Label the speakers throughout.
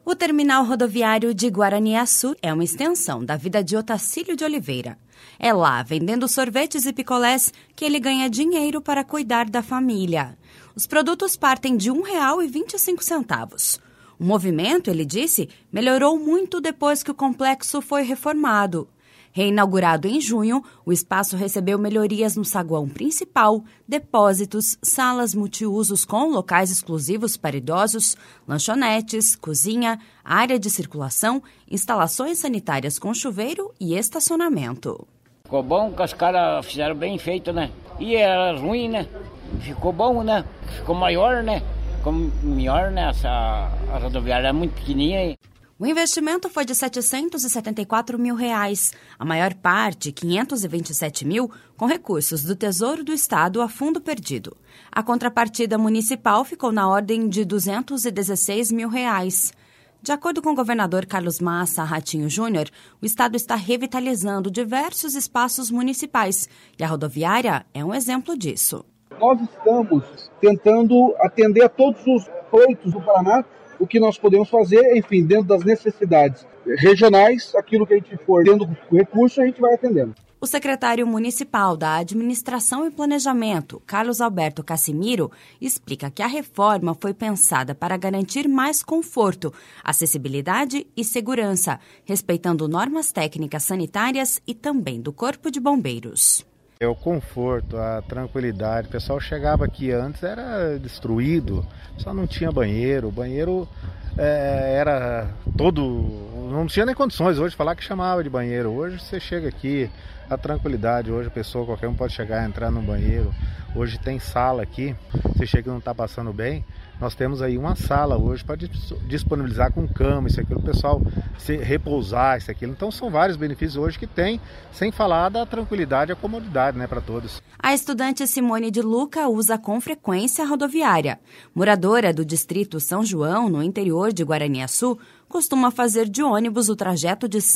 Speaker 1: O terminal rodoviário de Guaraniaçu é uma extensão da vida de Otacílio de Oliveira. É lá, vendendo sorvetes e picolés, que ele ganha dinheiro para cuidar da família. Os produtos partem de R$ 1,25. O movimento, ele disse, melhorou muito depois que o complexo foi reformado. Reinaugurado em junho, o espaço recebeu melhorias no saguão principal, depósitos, salas multiusos com locais exclusivos para idosos, lanchonetes, cozinha, área de circulação, instalações sanitárias com chuveiro e estacionamento.
Speaker 2: Ficou bom que os caras fizeram bem feito, né? E era ruim, né? Ficou bom, né? Ficou maior, né? Ficou melhor, né? A rodoviária é muito pequenininha.
Speaker 1: O investimento foi de R$ 774 mil, a maior parte, R$ 527 mil, com recursos do Tesouro do Estado a fundo perdido. A contrapartida municipal ficou na ordem de R$ 216 mil. De acordo com o governador Carlos Massa Ratinho Júnior, o Estado está revitalizando diversos espaços municipais e a rodoviária é um exemplo disso.
Speaker 3: Nós estamos tentando atender a todos os pleitos do Paraná. O que nós podemos fazer, enfim, dentro das necessidades regionais, aquilo que a gente for tendo recurso, a gente vai atendendo.
Speaker 1: O secretário municipal da Administração e Planejamento, Carlos Alberto Cassimiro, explica que a reforma foi pensada para garantir mais conforto, acessibilidade e segurança, respeitando normas técnicas sanitárias e também do Corpo de Bombeiros.
Speaker 4: É o conforto, a tranquilidade. O pessoal chegava aqui antes, era destruído, só não tinha banheiro. O banheiro era todo... Não tinha nem condições hoje de falar que chamava de banheiro. Hoje você chega aqui, a tranquilidade. Hoje a pessoa, qualquer um pode chegar e entrar no banheiro. Hoje tem sala aqui. Você chega e não está passando bem. Nós temos aí uma sala hoje para disponibilizar com cama, isso aqui, o pessoal repousar, isso aqui. Então são vários benefícios hoje que tem, sem falar da tranquilidade e a comodidade, né, para todos.
Speaker 1: A estudante Simone de Luca usa com frequência a rodoviária. Moradora do distrito São João, no interior de Guaraniaçu, costuma fazer de ônibus o trajeto de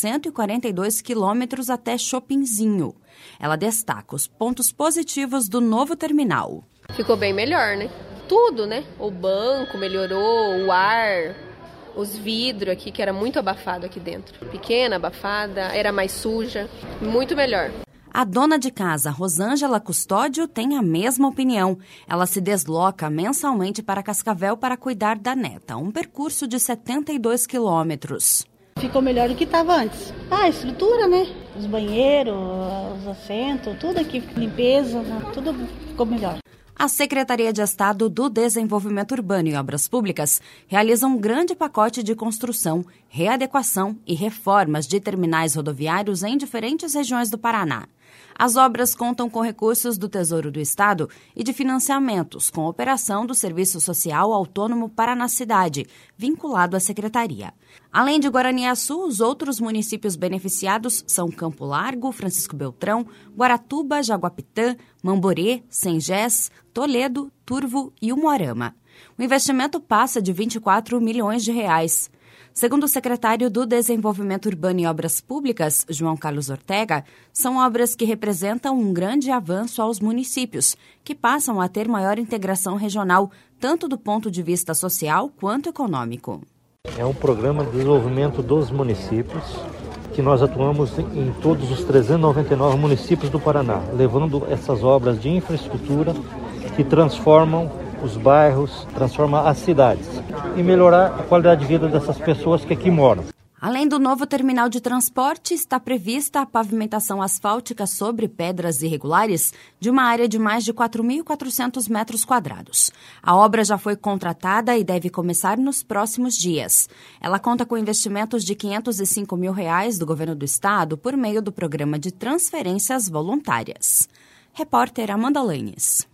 Speaker 1: 142 quilômetros até Chopinzinho. Ela destaca os pontos positivos do novo terminal.
Speaker 5: Ficou bem melhor, né? Tudo, né? O banco melhorou, o ar, os vidros aqui, que era muito abafado aqui dentro. Pequena, abafada, era mais suja, muito melhor.
Speaker 1: A dona de casa, Rosângela Custódio, tem a mesma opinião. Ela se desloca mensalmente para Cascavel para cuidar da neta, um percurso de 72 quilômetros.
Speaker 6: Ficou melhor do que estava antes. A estrutura, né? Os banheiros, os assentos, tudo aqui, limpeza, tudo ficou melhor.
Speaker 1: A Secretaria de Estado do Desenvolvimento Urbano e Obras Públicas realiza um grande pacote de construção, readequação e reformas de terminais rodoviários em diferentes regiões do Paraná. As obras contam com recursos do Tesouro do Estado e de financiamentos com operação do Serviço Social Autônomo Paranacidade, vinculado à Secretaria. Além de Guaraniaçu, os outros municípios beneficiados são Campo Largo, Francisco Beltrão, Guaratuba, Jaguapitã, Mamborê, Sengés, Toledo, Turvo e Umuarama. O investimento passa de R$ 24 milhões. Segundo o secretário do Desenvolvimento Urbano e Obras Públicas, João Carlos Ortega, são obras que representam um grande avanço aos municípios, que passam a ter maior integração regional, tanto do ponto de vista social quanto econômico.
Speaker 7: É um programa de desenvolvimento dos municípios, que nós atuamos em todos os 399 municípios do Paraná, levando essas obras de infraestrutura que transformam os bairros, transformam as cidades e melhorar a qualidade de vida dessas pessoas que aqui moram.
Speaker 1: Além do novo terminal de transporte, está prevista a pavimentação asfáltica sobre pedras irregulares de uma área de mais de 4.400 metros quadrados. A obra já foi contratada e deve começar nos próximos dias. Ela conta com investimentos de R$ 505 mil do governo do estado por meio do programa de transferências voluntárias. Repórter Amanda Lanes.